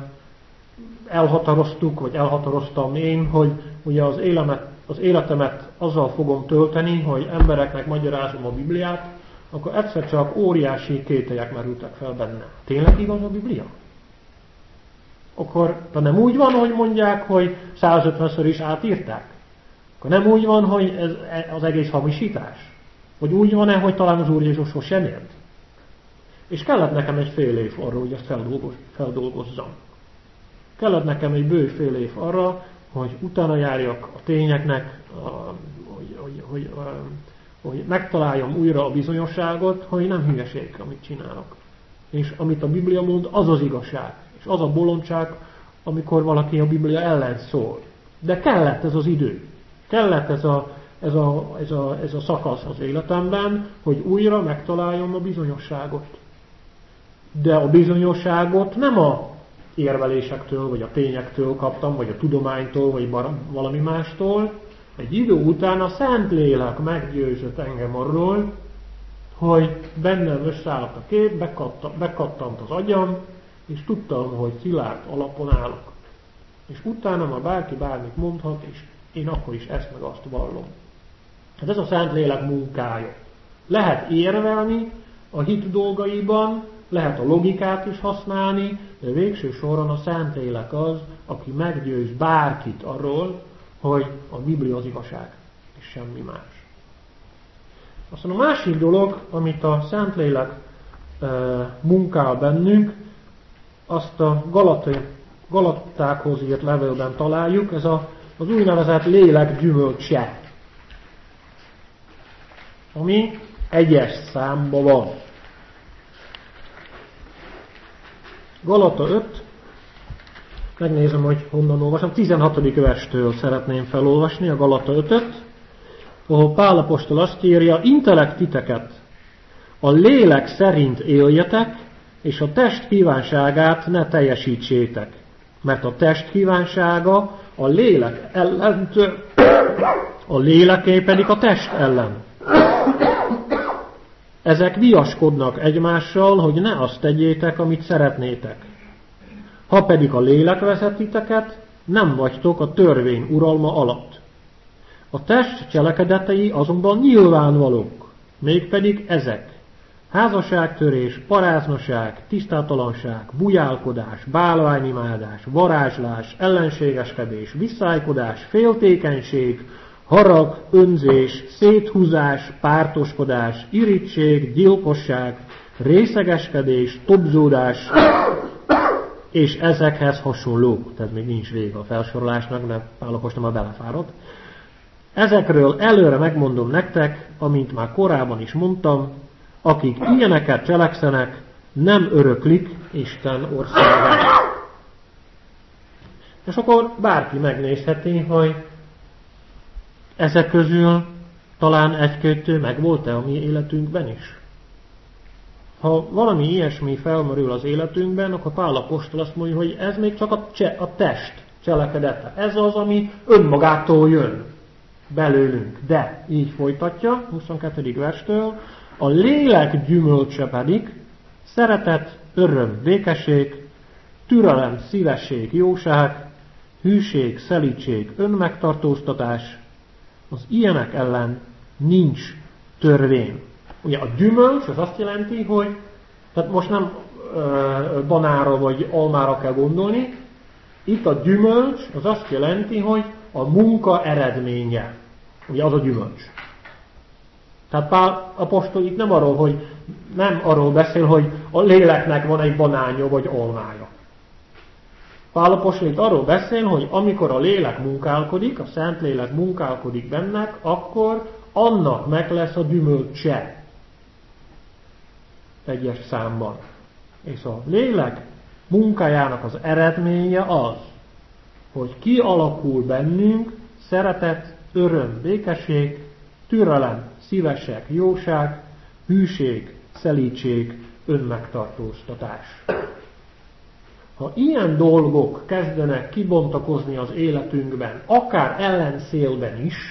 elhatároztam én, hogy ugye az életemet azzal fogom tölteni, hogy embereknek magyarázom a Bibliát, akkor egyszer csak óriási kételyek merültek fel benne. Tényleg igaz a Biblia? Akkor nem úgy van, hogy mondják, hogy 150-ször is átírták? Akkor nem úgy van, hogy ez az egész hamisítás? Vagy úgy van-e, hogy talán az Úr Jézushoz sem ért? És kellett nekem egy fél év arra, hogy ezt feldolgozzam. Kellett nekem egy bő fél év arra, hogy utána járjak a tényeknek, hogy megtaláljam újra a bizonyosságot, hogy nem hülyeség, amit csinálok. És amit a Biblia mond, az az igazság. És az a bolondság, amikor valaki a Biblia ellen szól. De kellett ez az idő. Kellett ez a szakasz az életemben, hogy újra megtaláljam a bizonyosságot. De a bizonyosságot nem a érvelésektől, vagy a tényektől kaptam, vagy a tudománytól, vagy valami mástól. Egy idő után a Szentlélek meggyőzött engem arról, hogy bennem összeállt a kép, bekattant az agyam, és tudtam, hogy szilárd alapon állok. És utána már bárki bármit mondhat, és én akkor is ezt meg azt vallom. Hát ez a Szentlélek munkája. Lehet érvelni a hit dolgaiban, lehet a logikát is használni, de végső soron a Szentlélek az, aki meggyőz bárkit arról, hogy a Biblia az igazság, és semmi más. Aztán a másik dolog, amit a Szentlélek munkál bennünk, azt a Galatákhoz írt levélben találjuk, ez az úgynevezett lélek gyümölcse, ami 1-es számban van. Galata 5, megnézem, hogy honnan olvasom, 16. verstől szeretném felolvasni a Galata 5-öt, ahol Pál apostol azt írja, intelek titeket, a lélek szerint éljetek, és a test kívánságát ne teljesítsétek, mert a test kívánsága a lélek ellentől, a léleké pedig a test ellen. Ezek viaskodnak egymással, hogy ne azt tegyétek, amit szeretnétek. Ha pedig a lélek vezet titeket, nem vagytok a törvény uralma alatt. A test cselekedetei azonban nyilvánvalók, mégpedig ezek: házasságtörés, paráznaság, tisztátalanság, bujálkodás, bálványimádás, varázslás, ellenségeskedés, visszájkodás, féltékenység, harag, önzés, széthúzás, pártoskodás, irigység, gyilkosság, részegeskedés, tobzódás, és ezekhez hasonlók. Tehát még nincs vége a felsorolásnak, de Pál apostol már belefáradt. Ezekről előre megmondom nektek, amint már korábban is mondtam, akik ilyeneket cselekszenek, nem öröklik Isten országát. És akkor bárki megnézheti, hogy ezek közül talán egy-kettő megvolt-e a mi életünkben is. Ha valami ilyesmi felmerül az életünkben, akkor Pál apostol azt mondja, hogy ez még csak a test cselekedete. Ez az, ami önmagától jön belőlünk. De így folytatja, 22. verstől, a lélek gyümölcse pedig szeretet, öröm, békesség, türelem, szívesség, jóság, hűség, szelídség, önmegtartóztatás, az ilyenek ellen nincs törvény. Ugye a gyümölcs az azt jelenti, hogy tehát most nem banára vagy almára kell gondolni, itt a gyümölcs az azt jelenti, hogy a munka eredménye. Ugye az a gyümölcs. Tehát Pál apostol itt nem arról beszél, hogy a léleknek van egy banánja vagy almája. Pál apostol itt arról beszél, hogy amikor a lélek munkálkodik, a Szentlélek munkálkodik bennek, akkor annak meg lesz a gyümölcse. Egyes számban. És a lélek munkájának az eredménye az, hogy kialakul bennünk szeretet, öröm, békesség, türelem, szívesség, jóság, hűség, szelídség, önmegtartóztatás. Ha ilyen dolgok kezdenek kibontakozni az életünkben, akár ellenszélben is,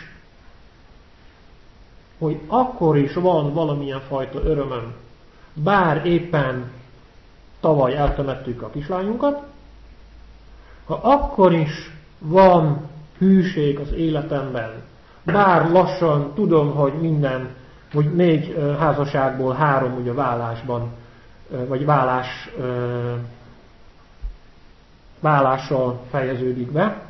hogy akkor is van valamilyen fajta örömöm, bár éppen tavaly eltemettük a kislányunkat, ha akkor is van hűség az életemben, bár lassan tudom, hogy 4 házasságból 3 ugye vállásban, vagy vállással fejeződik be,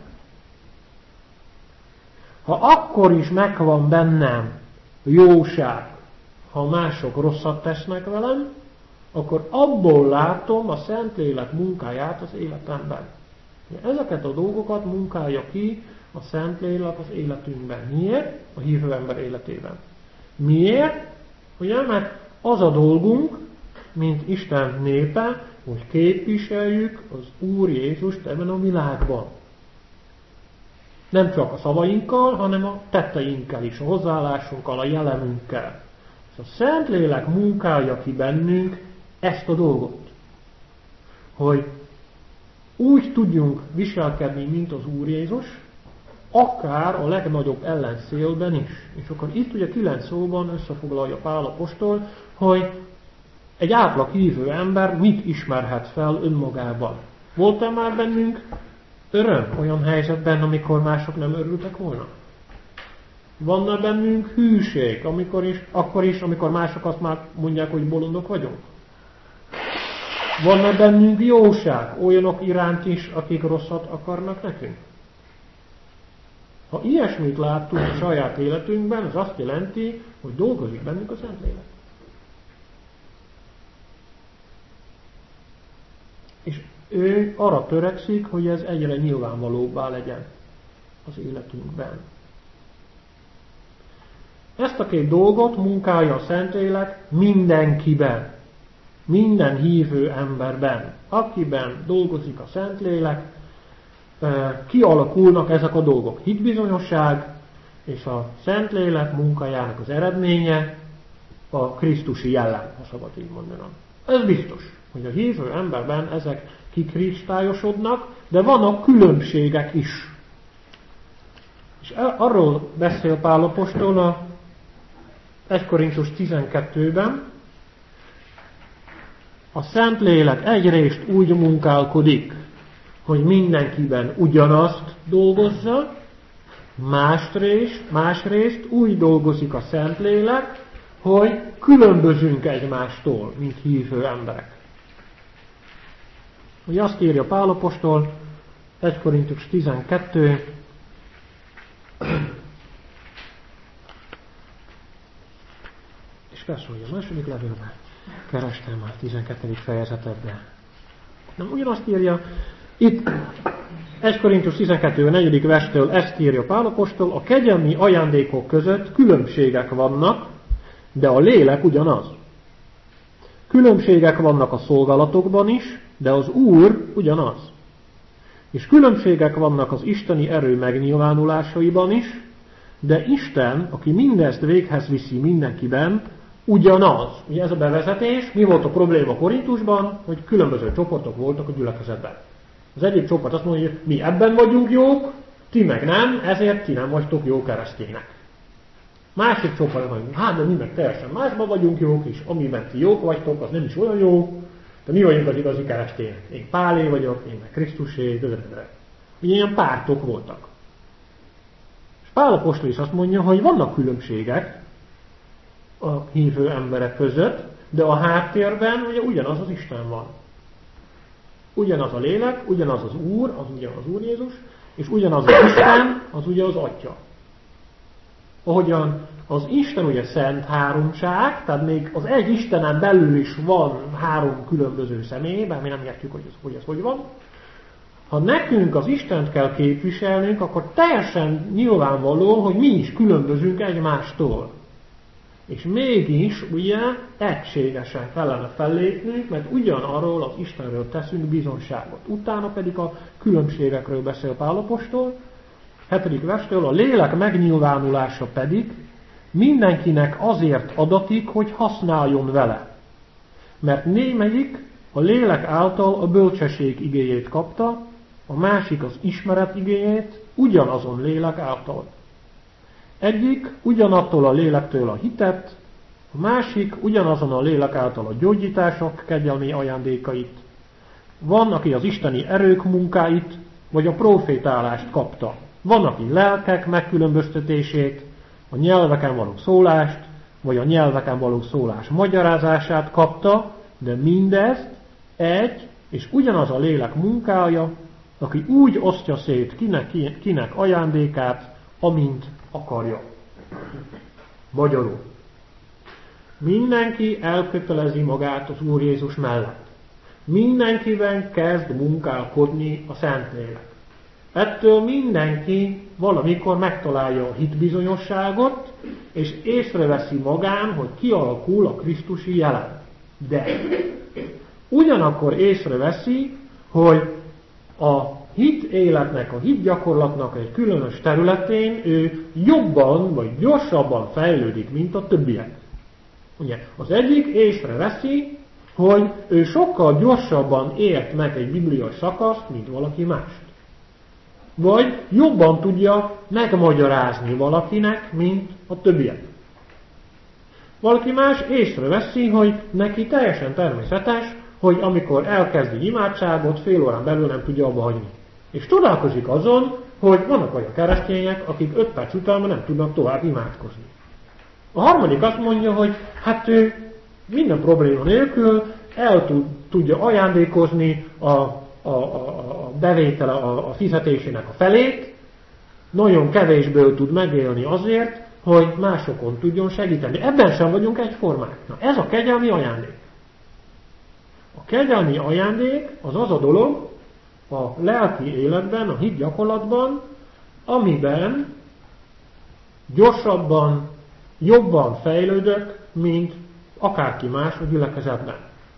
ha akkor is megvan bennem jóság, ha mások rosszat tesznek velem, akkor abból látom a Szentlélek munkáját az életemben. Ezeket a dolgokat munkálja ki a Szentlélek az életünkben. Miért? A hívő ember életében. Miért? Ugye, mert az a dolgunk, mint Isten népe, hogy képviseljük az Úr Jézust ebben a világban. Nem csak a szavainkkal, hanem a tetteinkkel is, a hozzáállásunkkal, a jelenünkkel. És a Szentlélek munkálja ki bennünk ezt a dolgot, hogy úgy tudjunk viselkedni, mint az Úr Jézus, akár a legnagyobb ellenszélben is. És akkor itt ugye 9 szóban összefoglalja Pál apostol, hogy egy átlag hívő ember mit ismerhet fel önmagában. Volt-e már bennünk öröm olyan helyzetben, amikor mások nem örültek volna? Van-e bennünk hűség, akkor is, amikor mások azt már mondják, hogy bolondok vagyunk? Van-e bennünk jóság olyanok iránt is, akik rosszat akarnak nekünk? Ha ilyesmit láttunk a saját életünkben, az azt jelenti, hogy dolgozik bennünk a Szentlélek. És ő arra törekszik, hogy ez egyre nyilvánvalóbbá legyen az életünkben. Ezt a 2 dolgot munkálja a Szentlélek mindenkiben. Minden hívő emberben, akiben dolgozik a Szentlélek, kialakulnak ezek a dolgok. Hitbizonyosság és a Szentlélek munkájának az eredménye a krisztusi jellem, ha szabad így mondanom. Ez biztos, hogy a hívő emberben ezek kikristályosodnak, de vannak különbségek is. És arról beszél Pál apostol a 1 Korintus 12-ben, a Szentlélek egyrészt úgy munkálkodik, hogy mindenkiben ugyanazt dolgozza, másrészt úgy dolgozik a Szentlélek, hogy különbözünk egymástól, mint hívő emberek. Ugye azt írja Pál apostol, 1 Korintus 12, és persze, hogy a második levélben kerestem már 12. fejezetet, de nem ugyanazt írja. Itt 1 Korintus 12. 4. verstől ezt írja Pál apostol, a kegyelmi ajándékok között különbségek vannak, de a lélek ugyanaz. Különbségek vannak a szolgálatokban is, de az Úr ugyanaz. És különbségek vannak az isteni erő megnyilvánulásaiban is, de Isten, aki mindezt véghez viszi mindenkiben, ugyanaz. Ugye ez a bevezetés, mi volt a probléma Korintusban, hogy különböző csoportok voltak a gyülekezetben. Az egyik csoport azt mondja, hogy mi ebben vagyunk jók, ti meg nem, ezért ti nem vagytok jó keresztények. Másik csoport mondja, hát de mi meg teljesen másban vagyunk jók, és amiben ti jók vagytok, az nem is olyan jó, de mi vagyunk az igazi keresztények. Én Pálé vagyok, én meg Krisztusé, de. Ilyen pártok voltak. És Pál apostol is azt mondja, hogy vannak különbségek, a hívő emberek között, de a háttérben ugye ugyanaz az Isten van. Ugyanaz a lélek, ugyanaz az Úr, az ugye az Úr Jézus, és ugyanaz az Isten, az ugye az Atya. Ahogyan az Isten ugye szent háromság, tehát még az egy Istenen belül is van három különböző személy, bár mi nem értjük, hogy ez hogy van. Ha nekünk az Istent kell képviselnünk, akkor teljesen nyilvánvaló, hogy mi is különbözünk egymástól. És mégis ugye egységesen kellene fellépnünk, mert ugyanarról az Istenről teszünk bizonyságot. Utána pedig a különbségekről beszél Pál apostol. 7. verstől a lélek megnyilvánulása pedig mindenkinek azért adatik, hogy használjon vele. Mert némelyik a lélek által a bölcsesség igéjét kapta, a másik az ismeret igéjét ugyanazon lélek által. Egyik ugyanattól a lélektől a hitet, a másik ugyanazon a lélek által a gyógyítások kegyelmi ajándékait. Van, aki az isteni erők munkáit, vagy a profétálást kapta. Van, aki lelkek megkülönböztetését, a nyelveken való szólást, vagy a nyelveken való szólás magyarázását kapta, de mindezt egy és ugyanaz a lélek munkája, aki úgy osztja szét kinek ajándékát, amint akarja. Magyarul. Mindenki elkötelezi magát az Úr Jézus mellett. Mindenkiben kezd munkálkodni a Szentlélek. Ettől mindenki valamikor megtalálja a hitbizonyosságot, és észreveszi magán, hogy kialakul a krisztusi jelen. De ugyanakkor észreveszi, hogy a hit életnek, a hit gyakorlatnak egy különös területén ő jobban vagy gyorsabban fejlődik, mint a többiek. Ugye, az egyik észreveszi, hogy ő sokkal gyorsabban ért meg egy bibliai szakaszt, mint valaki mást. Vagy jobban tudja megmagyarázni valakinek, mint a többiek. Valaki más észreveszi, hogy neki teljesen természetes, hogy amikor elkezdi imádságot, fél órán belül nem tudja abba hagyni. És csodálkozik azon, hogy vannak olyan keresztények, akik 5 perc után nem tudnak tovább imádkozni. A harmadik azt mondja, hogy hát ő minden probléma nélkül tudja ajándékozni a bevétele, a fizetésének a felét, nagyon kevésből tud megélni azért, hogy másokon tudjon segíteni. Ebben sem vagyunk egyformák. Na, ez a kegyelmi ajándék. A kegyelmi ajándék az az a dolog a lelki életben, a hit gyakorlatban, amiben gyorsabban, jobban fejlődök, mint akárki más a gyülekezetben.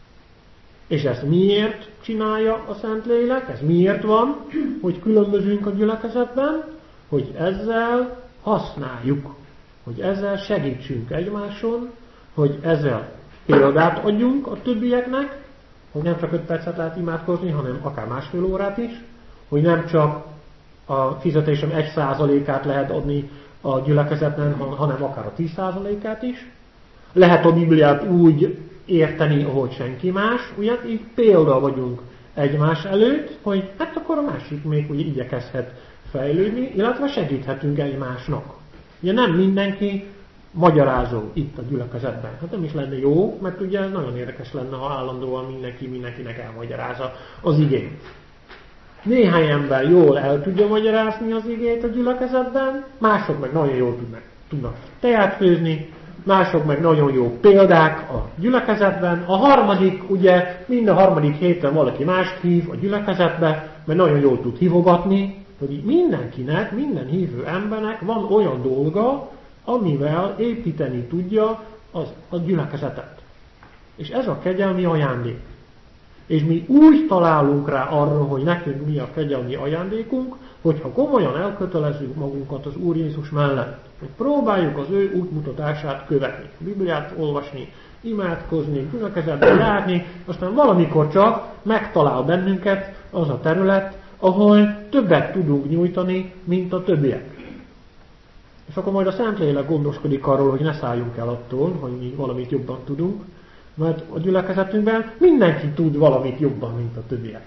És ezt miért csinálja a Szentlélek? Ez miért van, hogy különbözünk a gyülekezetben? Hogy ezzel használjuk, hogy ezzel segítsünk egymáson, hogy ezzel példát adjunk a többieknek, hogy nem csak 5 percet lehet imádkozni, hanem akár másfél órát is, hogy nem csak a fizetésem 1%-át lehet adni a gyülekezetben, hanem akár a 10%-át is. Lehet a Bibliát úgy érteni, ahogy senki más, ugye így példa vagyunk egymás előtt, hogy hát akkor a másik még ugye igyekezhet fejlődni, illetve segíthetünk egymásnak. Ugye nem mindenki magyarázó itt a gyülekezetben. Hát nem is lenne jó, mert ugye nagyon érdekes lenne, ha állandóan mindenkinek elmagyarázza az igét. Néhány ember jól el tudja magyarázni az igét a gyülekezetben, mások meg nagyon jól tudnak teját főzni, mások meg nagyon jó példák a gyülekezetben. A harmadik, ugye minden harmadik héten valaki mást hív a gyülekezetbe, mert nagyon jól tud hívogatni, hogy mindenkinek, minden hívő embernek van olyan dolga, amivel építeni tudja a gyülekezetet. És ez a kegyelmi ajándék. És mi úgy találunk rá arra, hogy nekünk mi a kegyelmi ajándékunk, hogyha komolyan elkötelezzük magunkat az Úr Jézus mellett, hogy próbáljuk az ő útmutatását követni, Bibliát olvasni, imádkozni, gyülekezetbe járni, aztán valamikor csak megtalál bennünket az a terület, ahol többet tudunk nyújtani, mint a többiek. És akkor majd a Szentlélek gondoskodik arról, hogy ne szálljunk el attól, hogy mi valamit jobban tudunk, mert a gyülekezetünkben mindenki tud valamit jobban, mint a többiek.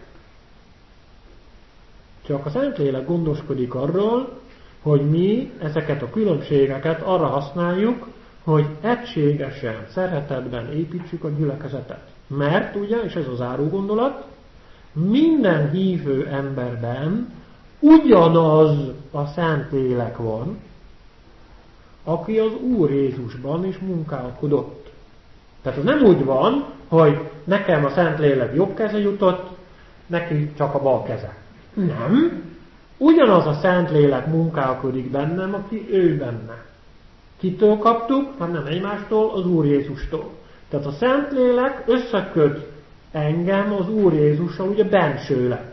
Csak a Szentlélek gondoskodik arról, hogy mi ezeket a különbségeket arra használjuk, hogy egységesen, szeretetben építsük a gyülekezetet. Mert ugye, és ez az záró gondolat, minden hívő emberben ugyanaz a Szentlélek van, aki az Úr Jézusban is munkálkodott. Tehát az nem úgy van, hogy nekem a Szentlélek jobb keze jutott, neki csak a bal keze. Nem. Ugyanaz a Szentlélek munkálkodik bennem, aki ő benne. Kitől kaptuk? Hát nem egymástól, az Úr Jézustól. Tehát a Szentlélek összeköt engem az Úr Jézussal, ugye bensőleg.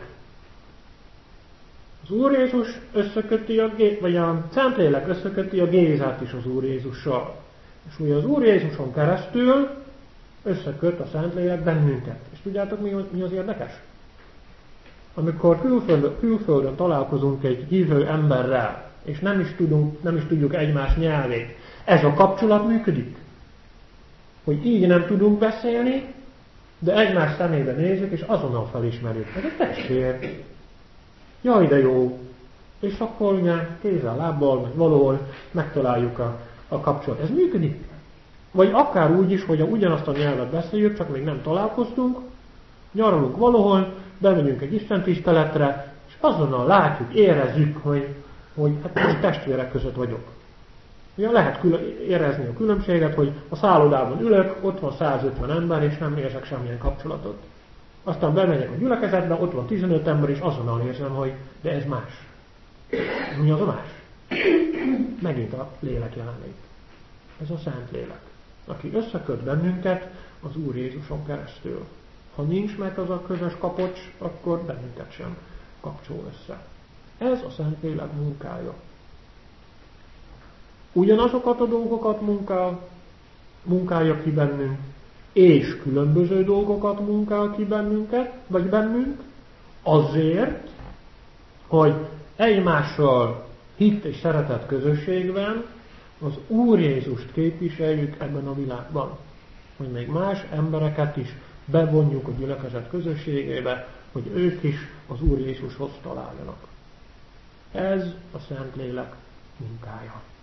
Az Úr Jézus összeköti vagy a Szentlélek összeköti a Gézát is az Úr Jézussal. És ugye az Úr Jézuson keresztül összeköt a Szentlélek bennünket. És tudjátok, mi az érdekes? Amikor külföldön találkozunk egy hívő emberrel, és nem is tudjuk egymás nyelvét, ez a kapcsolat működik. Hogy így nem tudunk beszélni, de egymás szemébe nézzük, és azonnal felismerjük. Ez egy testvér. Jaj, de jó. És akkor ugye kézzel, lábbal, meg valahol megtaláljuk a kapcsolatot. Ez működik. Vagy akár úgy is, hogy ugyanazt a nyelvet beszéljük, csak még nem találkoztunk, nyaralunk valahol, bemegyünk egy istentiszteletre, és azonnal látjuk, érezzük, hogy hát most testvérek között vagyok. Ugye lehet érezni a különbséget, hogy a szállodában ülök, ott van 150 ember, és nem érzek semmilyen kapcsolatot. Aztán bemegyek a gyülekezetbe, ott van 15 ember, és azonnal érzem, hogy de ez más. Mi az a más? Megint a lélek jelenlét. Ez a Szentlélek, aki összeköt bennünket az Úr Jézuson keresztül. Ha nincs meg az a közös kapocs, akkor bennünket sem kapcsol össze. Ez a Szentlélek munkája. Ugyanazokat a dolgokat munkálja ki bennünk, és különböző dolgokat munkál ki bennünk, azért, hogy egymással hit és szeretet közösségben az Úr Jézust képviseljük ebben a világban. Hogy még más embereket is bevonjuk a gyülekezet közösségébe, hogy ők is az Úr Jézushoz találjanak. Ez a Szentlélek munkája.